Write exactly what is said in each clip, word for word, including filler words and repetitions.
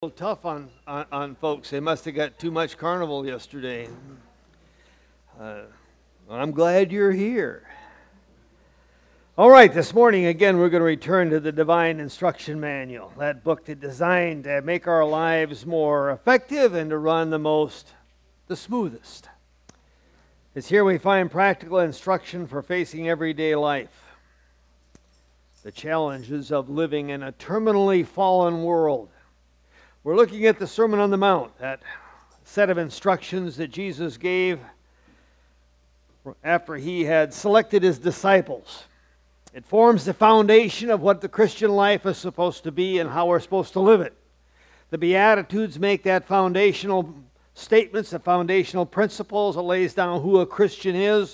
little tough on, on, on folks. They must have got too much carnival yesterday. Uh, well, I'm glad you're here. All right, this morning, again, we're going to return to the Divine Instruction Manual, that book that's designed to make our lives more effective and to run the most, the smoothest. It's here we find practical instruction for facing everyday life, the challenges of living in a terminally fallen world. We're looking at the Sermon on the Mount, that set of instructions that Jesus gave after he had selected his disciples. It forms the foundation of what the Christian life is supposed to be and how we're supposed to live it. The Beatitudes make that foundational statements, the foundational principles. It lays down who a Christian is.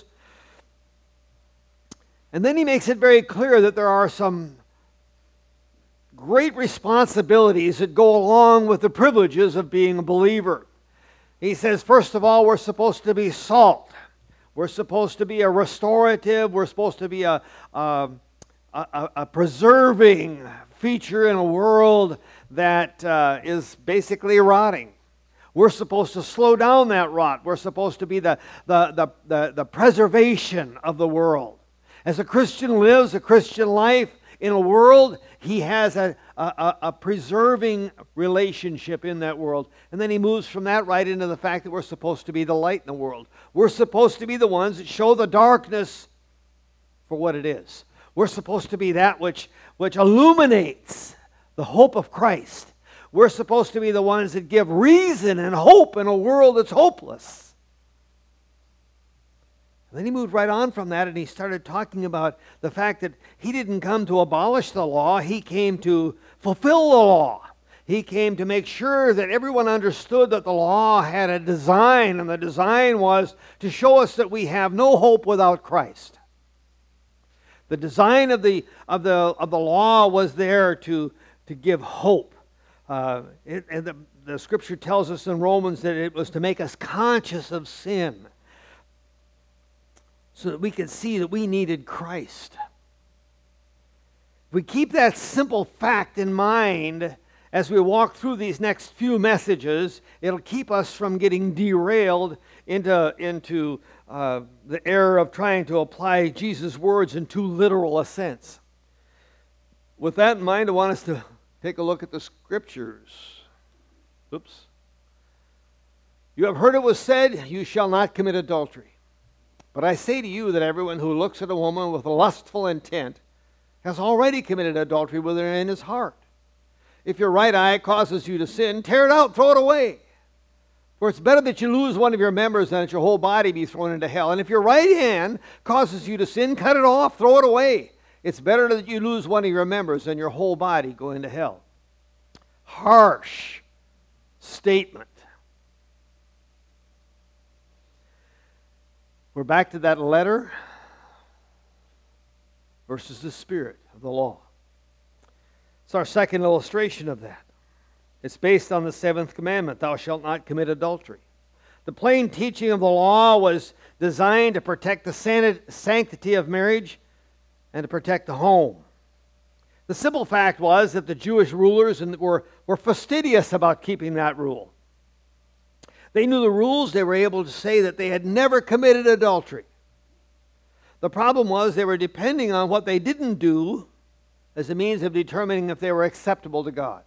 And then he makes it very clear that there are some great responsibilities that go along with the privileges of being a believer. He says, first of all, we're supposed to be salt. We're supposed to be a restorative. We're supposed to be a, a, a, a preserving feature in a world that uh, is basically rotting. We're supposed to slow down that rot. We're supposed to be the, the, the, the, the preservation of the world. As a Christian lives a Christian life in a world, he has a, a, a preserving relationship in that world. And then he moves from that right into the fact that we're supposed to be the light in the world. We're supposed to be the ones that show the darkness for what it is. We're supposed to be that which, which illuminates the hope of Christ. We're supposed to be the ones that give reason and hope in a world that's hopeless. And then he moved right on from that and he started talking about the fact that he didn't come to abolish the law. He came to fulfill the law. He came to make sure that everyone understood that the law had a design, and the design was to show us that we have no hope without Christ. The design of the of the of the law was there to to give hope. Uh, it, and the, the Scripture tells us in Romans that it was to make us conscious of sin, so that we could see that we needed Christ. If we keep that simple fact in mind as we walk through these next few messages, it'll keep us from getting derailed into, into uh, the error of trying to apply Jesus' words in too literal a sense. With that in mind, I want us to take a look at the Scriptures. Oops. You have heard it was said, you shall not commit adultery. But I say to you that everyone who looks at a woman with a lustful intent has already committed adultery with her in his heart. If your right eye causes you to sin, tear it out, throw it away. For it's better that you lose one of your members than that your whole body be thrown into hell. And if your right hand causes you to sin, cut it off, throw it away. It's better that you lose one of your members than your whole body go into hell. Harsh statement. We're back to that letter versus the spirit of the law. It's our second illustration of that. It's based on the seventh commandment, thou shalt not commit adultery. The plain teaching of the law was designed to protect the sanctity of marriage and to protect the home. The simple fact was that the Jewish rulers were, were fastidious about keeping that rule. They knew the rules. They were able to say that they had never committed adultery. The problem was they were depending on what they didn't do as a means of determining if they were acceptable to God.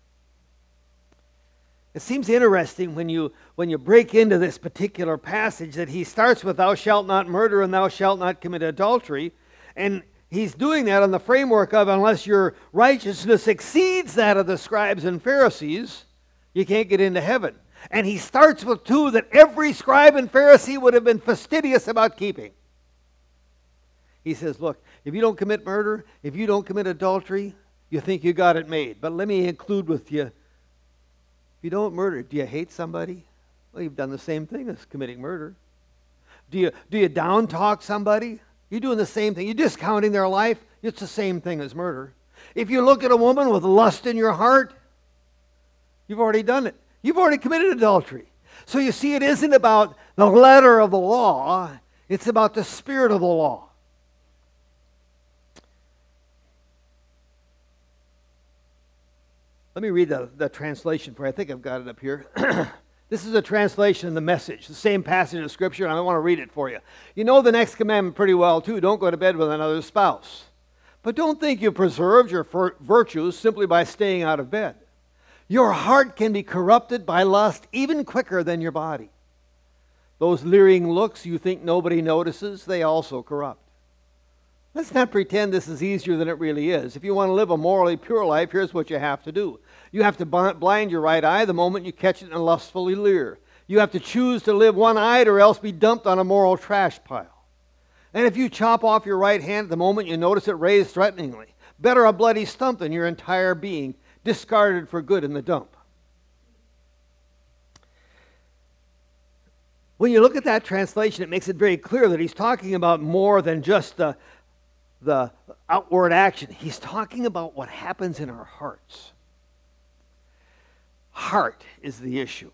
It seems interesting when you when you break into this particular passage that he starts with thou shalt not murder and thou shalt not commit adultery, and he's doing that on the framework of unless your righteousness exceeds that of the scribes and Pharisees, you can't get into heaven. And he starts with two that every scribe and Pharisee would have been fastidious about keeping. He says, look, if you don't commit murder, if you don't commit adultery, you think you got it made. But let me include with you, if you don't murder, do you hate somebody? Well, you've done the same thing as committing murder. Do you, do you down talk somebody? You're doing the same thing. You're discounting their life. It's the same thing as murder. If you look at a woman with lust in your heart, you've already done it. You've already committed adultery. So you see, it isn't about the letter of the law. It's about the spirit of the law. Let me read the, the translation for you. I think I've got it up here. This is a translation of the Message, the same passage of Scripture, and I want to read it for you. You know the next commandment pretty well, too. Don't go to bed with another spouse. But don't think you've preserved your virtues simply by staying out of bed. Your heart can be corrupted by lust even quicker than your body. Those leering looks you think nobody notices, they also corrupt. Let's not pretend this is easier than it really is. If you want to live a morally pure life, here's what you have to do. You have to blind your right eye the moment you catch it and lustfully leer. You have to choose to live one-eyed or else be dumped on a moral trash pile. And if you chop off your right hand the moment you notice it raised threateningly, better a bloody stump than your entire being discarded for good in the dump. When you look at that translation, it makes it very clear that he's talking about more than just the the outward action. He's talking about what happens in our hearts. Heart is the issue.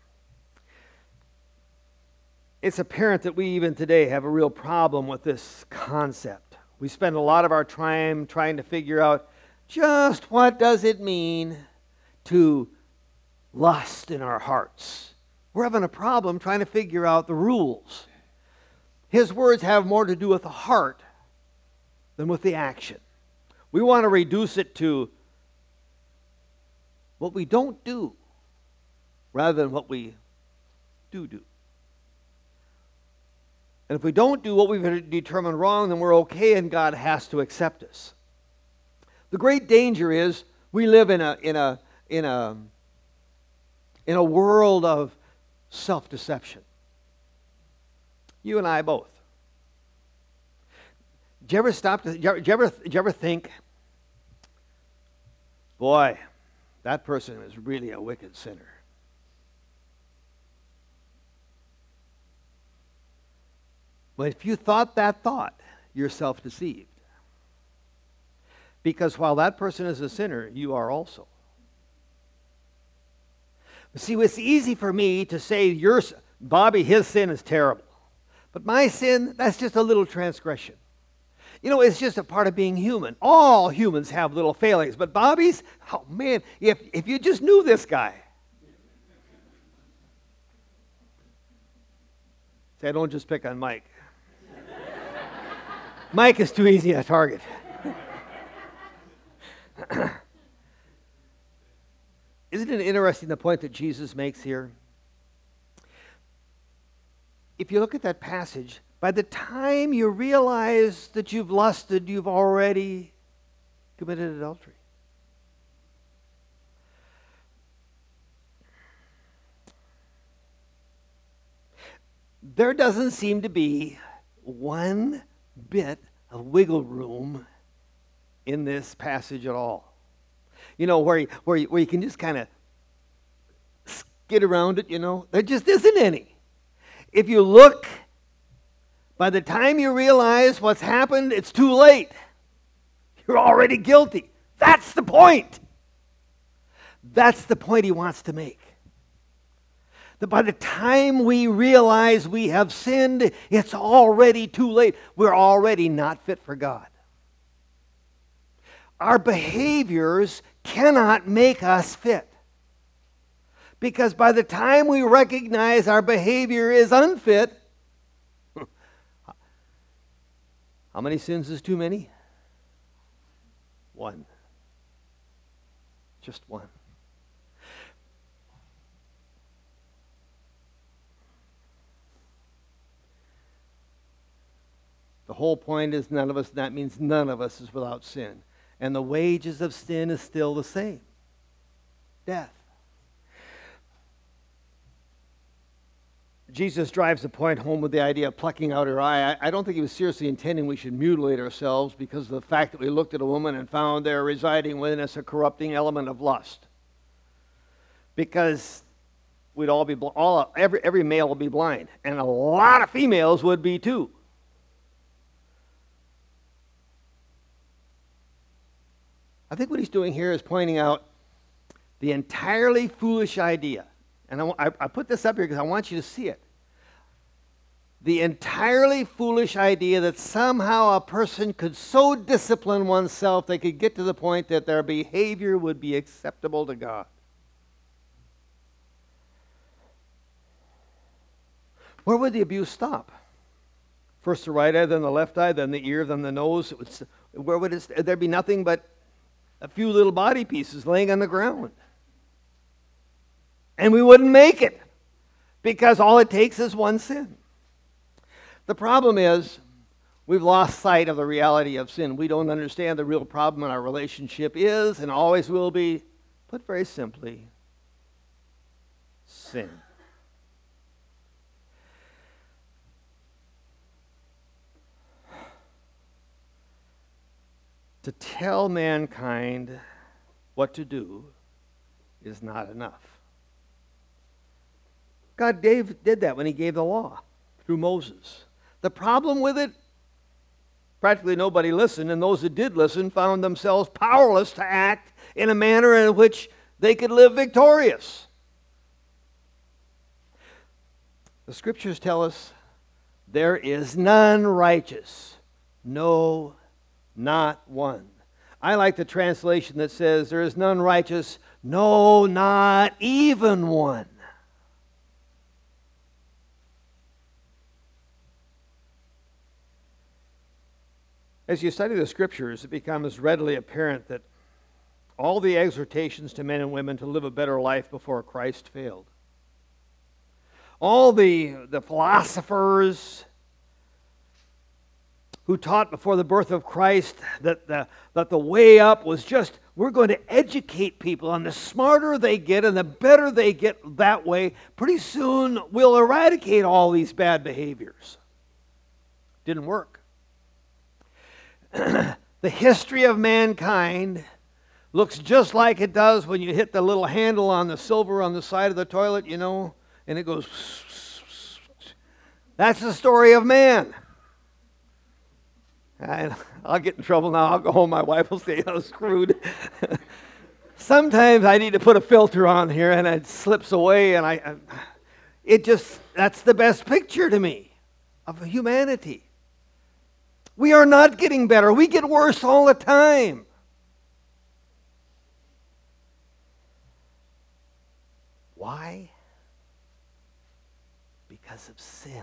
It's apparent that we even today have a real problem with this concept. We spend a lot of our time trying to figure out just what does it mean to lust in our hearts. We're having a problem trying to figure out the rules. His words have more to do with the heart than with the action. We want to reduce it to what we don't do rather than what we do do. And if we don't do what we've determined wrong, then we're okay and God has to accept us. The great danger is we live in a in a in a in a world of self-deception. You and I both. Did you ever stop to, did you ever, did you ever, did you ever think, boy, that person is really a wicked sinner? But if you thought that thought, you're self-deceived. Because while that person is a sinner, you are also. But see, it's easy for me to say, your, Bobby, his sin is terrible. But my sin, that's just a little transgression. You know, it's just a part of being human. All humans have little failings. But Bobby's, oh man, if, if you just knew this guy. Say, I don't just pick on Mike. Mike is too easy a target. Isn't it interesting the point that Jesus makes here? If you look at that passage, by the time you realize that you've lusted, you've already committed adultery. There doesn't seem to be one bit of wiggle room in this passage at all. You know, where you, where you, where you can just kind of skid around it, you know. There just isn't any. If you look, by the time you realize what's happened, it's too late. You're already guilty. That's the point. That's the point he wants to make. That by the time we realize we have sinned, it's already too late. We're already not fit for God. Our behaviors cannot make us fit. Because by the time we recognize our behavior is unfit, how many sins is too many? One. Just one. The whole point is none of us, that means none of us is without sin. And the wages of sin is still the same. Death. Jesus drives the point home with the idea of plucking out her eye. I, I don't think he was seriously intending we should mutilate ourselves because of the fact that we looked at a woman and found there residing within us a corrupting element of lust. Because we'd all be, all every, every male would be blind. And a lot of females would be too. I think what he's doing here is pointing out the entirely foolish idea. And I, I, I put this up here because I want you to see it. the entirely foolish idea that somehow a person could so discipline oneself they could get to the point that their behavior would be acceptable to God. Where would the abuse stop? First the right eye, then the left eye, then the ear, then the nose. It would, where would it, there'd be nothing but a few little body pieces laying on the ground. And we wouldn't make it because all it takes is one sin. The problem is we've lost sight of the reality of sin. We don't understand the real problem in our relationship is and always will be, put very simply, sin. To tell mankind what to do is not enough. God gave, did that when he gave the law through Moses. The problem with it, practically nobody listened, and those that did listen found themselves powerless to act in a manner in which they could live victorious. The scriptures tell us there is none righteous, no, not one. I like the translation that says there is none righteous, no, not even one. As you study the scriptures, it becomes readily apparent that all the exhortations to men and women to live a better life before Christ failed. All the, the philosophers who taught before the birth of Christ that the, that the way up was just, we're going to educate people, and the smarter they get and the better they get that way, pretty soon we'll eradicate all these bad behaviors. Didn't work. The history of mankind looks just like it does when you hit the little handle on the silver on the side of the toilet, you know, and it goes. That's the story of man. And I'll get in trouble now. I'll go home. My wife will say I'm screwed. Sometimes I need to put a filter on here, and it slips away, and I, I. It just that's the best picture to me of humanity. We are not getting better. We get worse all the time. Why? Because of sin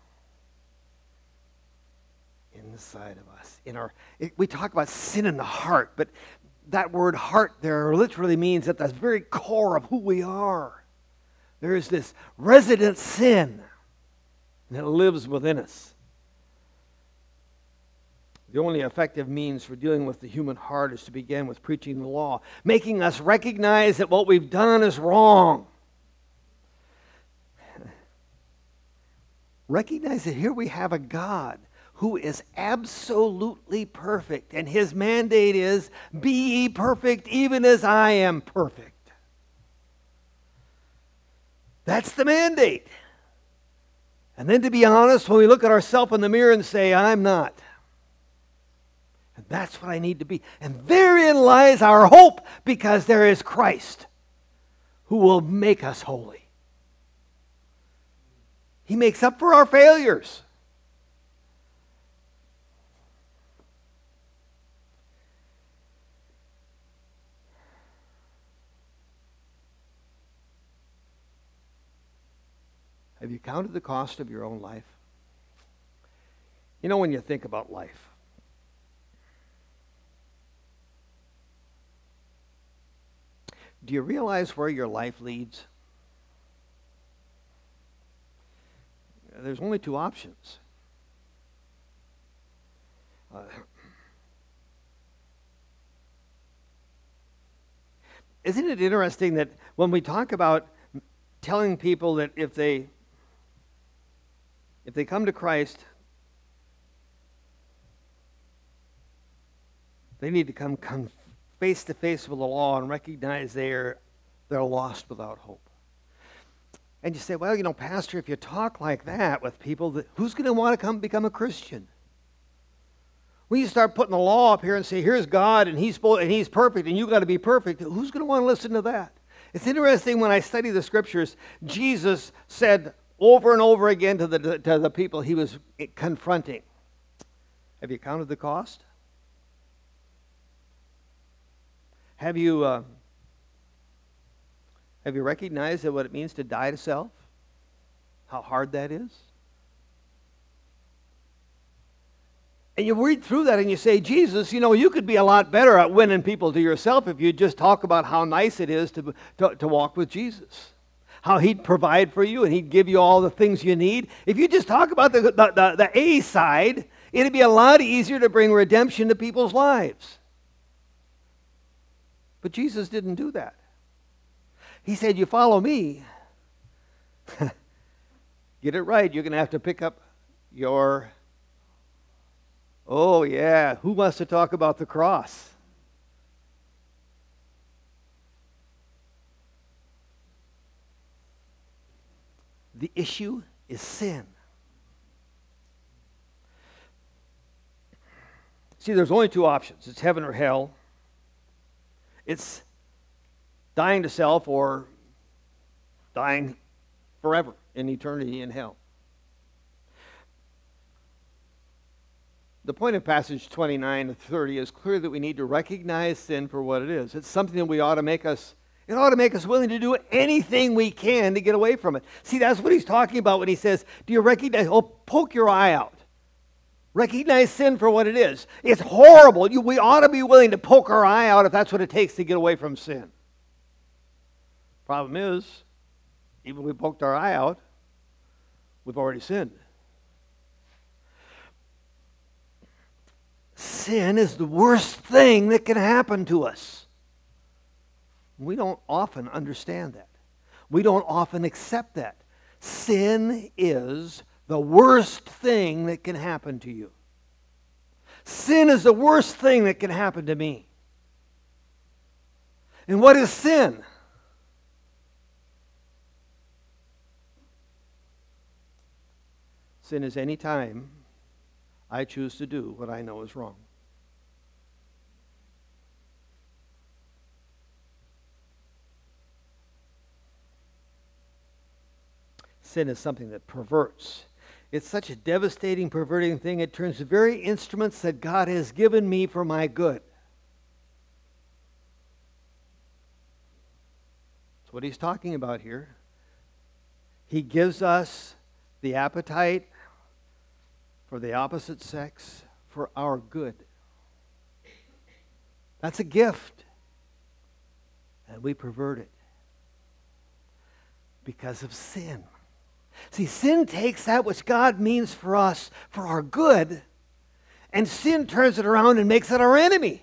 inside of us. In our, it, we talk about sin in the heart, but that word heart there literally means at the very core of who we are. There is this resident sin that lives within us. The only effective means for dealing with the human heart is to begin with preaching the law, making us recognize that what we've done is wrong. Recognize that here we have a God who is absolutely perfect, and his mandate is, be ye perfect even as I am perfect. That's the mandate. And then to be honest, when we look at ourselves in the mirror and say, I'm not. And that's what I need to be. And therein lies our hope, because there is Christ who will make us holy. He makes up for our failures. Have you counted the cost of your own life? You know, when you think about life, do you realize where your life leads? There's only two options. Uh, isn't it interesting that when we talk about telling people that if they if they come to Christ, they need to come, come face to face with the law and recognize they're they're lost without hope. And you say, well, you know, Pastor, if you talk like that with people, that, who's going to want to come become a Christian? When you start putting the law up here and say, here's God, and he's and he's perfect, and you've got to be perfect, who's going to want to listen to that? It's interesting when I study the scriptures, Jesus said over and over again to the, to the people he was confronting. Have you counted the cost? Have you, uh, have you recognized that what it means to die to self? How hard that is? And you read through that and you say, Jesus, you know, you could be a lot better at winning people to yourself if you just talk about how nice it is to, to, to walk with Jesus. How he'd provide for you and he'd give you all the things you need. If you just talk about the, the, the, the A side, it'd be a lot easier to bring redemption to people's lives. But Jesus didn't do that. He said, you follow me. Get it right. You're going to have to pick up your... Oh, yeah. Who wants to talk about the cross? The issue is sin. See, there's only two options. It's heaven or hell. It's dying to self or dying forever in eternity in hell. The point of passage twenty-nine to thirty is clear that we need to recognize sin for what it is. It's something that we ought to make us, it ought to make us willing to do anything we can to get away from it. See, that's what he's talking about when he says, do you recognize, oh, poke your eye out. Recognize sin for what it is. It's horrible. You, we ought to be willing to poke our eye out if that's what it takes to get away from sin. Problem is, even if we poked our eye out, we've already sinned. Sin is the worst thing that can happen to us. We don't often understand that. We don't often accept that. Sin is the worst thing that can happen to you. Sin is the worst thing that can happen to me. And what is sin? Sin is any time I choose to do what I know is wrong. Sin is something that perverts. It's such a devastating, perverting thing. It turns the very instruments that God has given me for my good. That's what he's talking about here. He gives us the appetite for the opposite sex for our good. That's a gift. And we pervert it because of sin. See, sin takes that which God means for us for our good, and sin turns it around and makes it our enemy.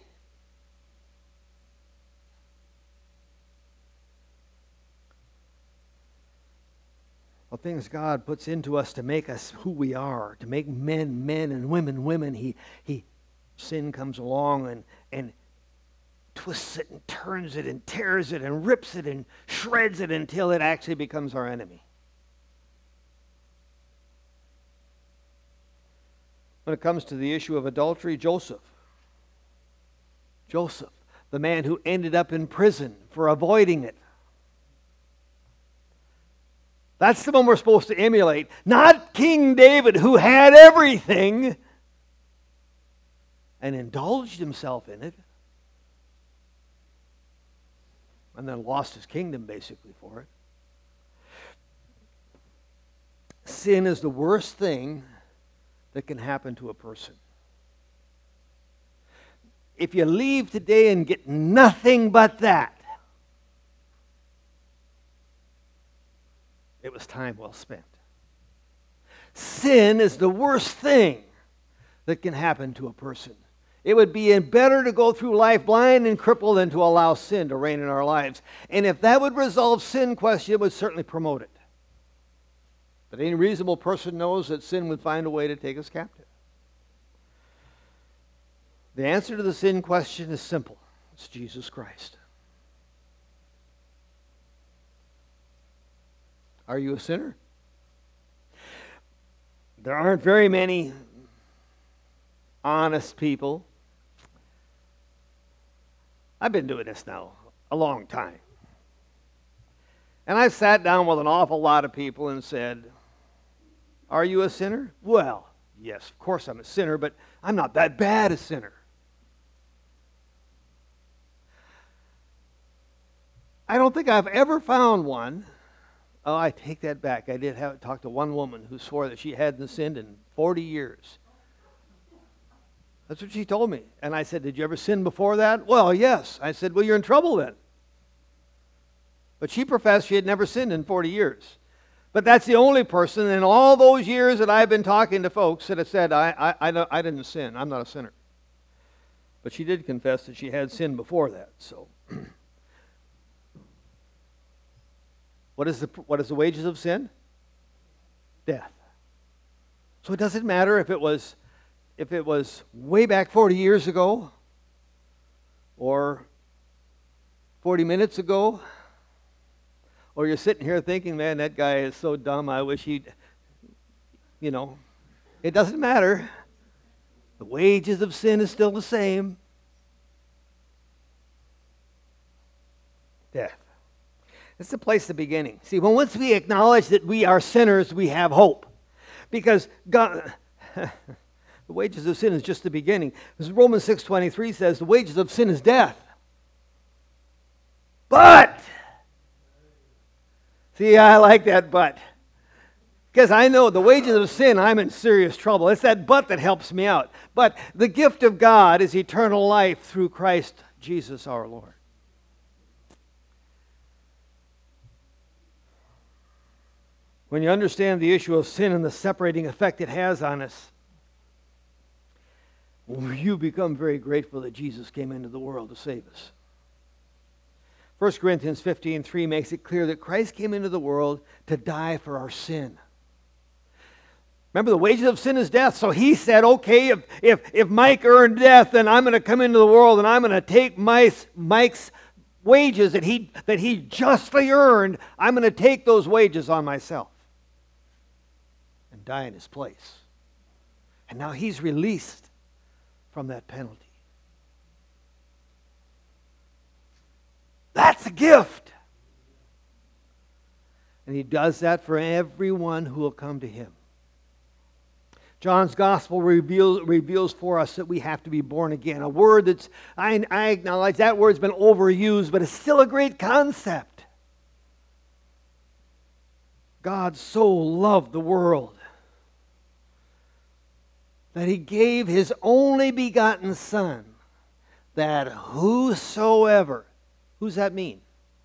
Well, things God puts into us to make us who we are, to make men men and women women, he, he sin comes along and, and twists it and turns it and tears it and rips it and shreds it until it actually becomes our enemy. When it comes to the issue of adultery, Joseph. Joseph, the man who ended up in prison for avoiding it. That's the one we're supposed to emulate. Not King David, who had everything and indulged himself in it and then lost his kingdom basically for it. Sin is the worst thing that can happen to a person. If you leave today and get nothing but that, it was time well spent. Sin is the worst thing that can happen to a person. It would be better to go through life blind and crippled than to allow sin to reign in our lives. And if that would resolve sin question, it would certainly promote it. But any reasonable person knows that sin would find a way to take us captive. The answer to the sin question is simple. It's Jesus Christ. Are you a sinner? There aren't very many honest people. I've been doing this now a long time. And I've sat down with an awful lot of people and said, Are you a sinner? Well, yes, of course I'm a sinner, but I'm not that bad a sinner. I don't think I've ever found one. Oh, I take that back. I did have talk to one woman who swore that she hadn't sinned in forty years. That's what she told me. And I said, did you ever sin before that? Well, yes. I said, well, you're in trouble then. But she professed she had never sinned in forty years. But that's the only person in all those years that I've been talking to folks that have said, I, I, I, I didn't sin. I'm not a sinner. But she did confess that she had sinned before that. So, what is the what is the wages of sin? Death. So it doesn't matter if it was if it was way back forty years ago or forty minutes ago, or you're sitting here thinking, man, that guy is so dumb, I wish he'd, you know, it doesn't matter. The wages of sin is still the same. Death. It's the place of beginning. See, when once we acknowledge that we are sinners, we have hope. Because God, the wages of sin is just the beginning. As Romans six twenty-three says, the wages of sin is death. But, see, I like that but. Because I know the wages of sin, I'm in serious trouble. It's that but that helps me out. But the gift of God is eternal life through Christ Jesus our Lord. When you understand the issue of sin and the separating effect it has on us, you become very grateful that Jesus came into the world to save us. First Corinthians fifteen three makes it clear that Christ came into the world to die for our sin. Remember, the wages of sin is death. So he said, okay, if, if, if Mike earned death, then I'm going to come into the world and I'm going to take Mike's, Mike's wages that he, that he justly earned. I'm going to take those wages on myself and die in his place. And now he's released from that penalty. That's a gift. And he does that for everyone who will come to him. John's gospel reveals, reveals for us that we have to be born again. A word that's, I, I acknowledge that word's been overused, but it's still a great concept. God so loved the world that he gave his only begotten Son, that whosoever, who's that mean?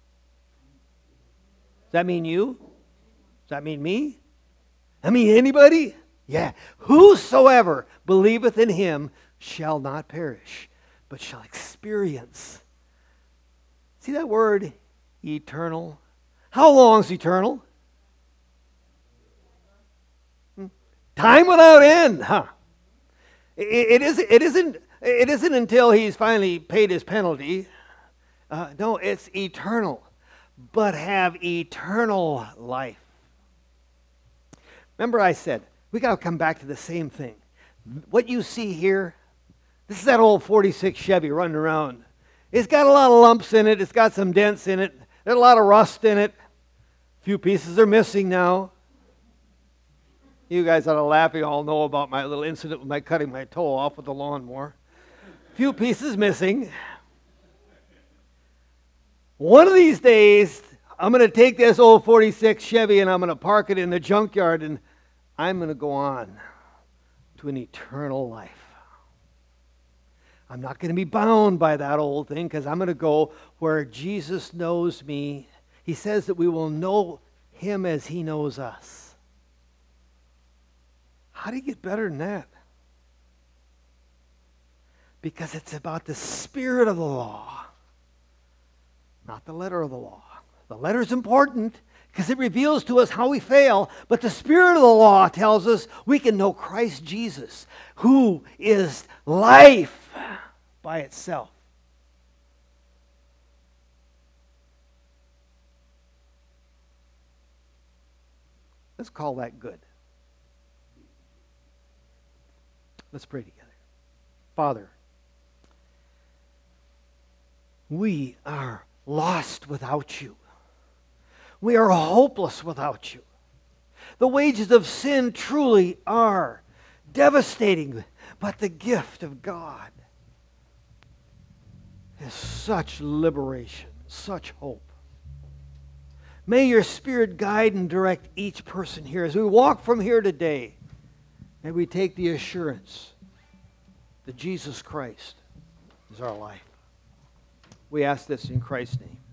Does that mean you? Does that mean me? I mean anybody? Yeah. Whosoever believeth in him shall not perish, but shall experience. See that word, eternal? How long's eternal? Hmm? Time without end, huh? It, it, is, it, isn't, it isn't until he's finally paid his penalty. Uh, no, it's eternal, but have eternal life. Remember I said, we got to come back to the same thing. What you see here, this is that old forty-six Chevy running around. It's got a lot of lumps in it. It's got some dents in it. There's a lot of rust in it. A few pieces are missing now. You guys ought to laugh. You all know about my little incident with my cutting my toe off with the lawnmower. A few pieces missing. One of these days, I'm going to take this old forty-six Chevy and I'm going to park it in the junkyard and I'm going to go on to an eternal life. I'm not going to be bound by that old thing because I'm going to go where Jesus knows me. He says that we will know him as he knows us. How do you get better than that? Because it's about the spirit of the law, not the letter of the law. The letter is important because it reveals to us how we fail, but the spirit of the law tells us we can know Christ Jesus, who is life by itself. Let's call that good. Let's pray together. Father, we are lost without you. We are hopeless without you. The wages of sin truly are devastating, but the gift of God is such liberation, such hope. May your Spirit guide and direct each person here. As we walk from here today, may we take the assurance that Jesus Christ is our life. We ask this in Christ's name.